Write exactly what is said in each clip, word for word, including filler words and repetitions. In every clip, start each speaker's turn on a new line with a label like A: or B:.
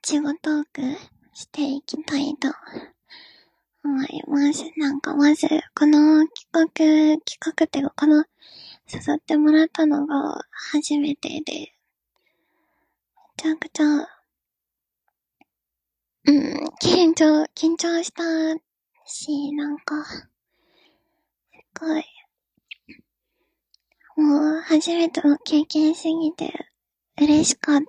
A: ちごトークしていきたいと思います。なんかまず、この企画、企画っていうか、この誘ってもらったのが初めてで、めちゃくちゃ、うん、緊張、緊張したし、なんか、すごい、もう初めての経験すぎて嬉しかった。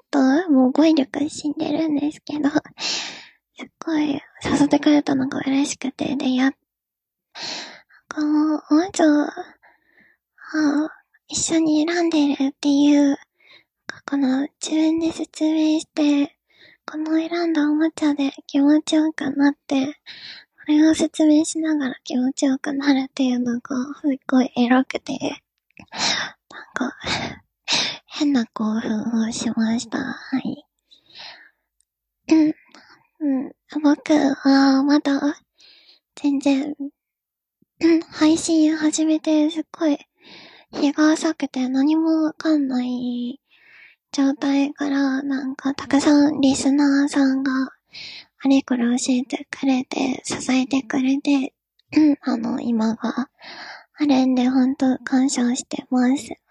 A: もう語彙力死んでるんですけど、すっごい誘ってくれたのが嬉しくて、で、やっ、なんかもう、まず、あ一緒に選んでるっていう、この自分で説明して、この選んだおもちゃで気持ちよくなって、これを説明しながら気持ちよくなるっていうのがすっごいエロくて、なんか、変な興奮をしました。はい。うん。うん。僕はまだ全然、うん、配信始めてすっごい日が浅くて何もわかんない状態から、なんかたくさんリスナーさんがあれこれ教えてくれて、支えてくれて、うん、あの、今があるんで本当感謝してます。はい。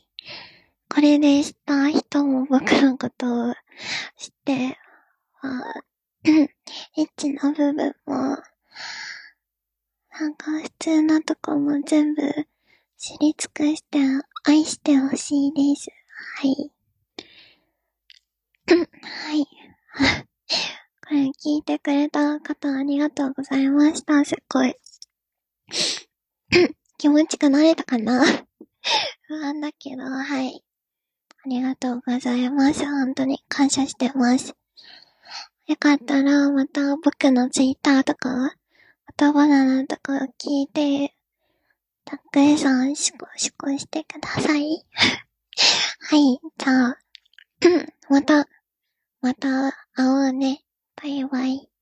A: これで知った人も僕のことを知って、あエッチな部分も、なんか普通なとこも全部知り尽くして愛してほしいです。はい。はい。これ聞いてくれた方ありがとうございました。すっごい。気持ちくなれたかな不安だけど、はい。ありがとうございます。本当に感謝してます。よかったら、また僕のツイッターとか、言葉だなとか聞いて、たっくりさん、シコシコしてください。はい、じゃあ、また、また会おうね。バイバイ。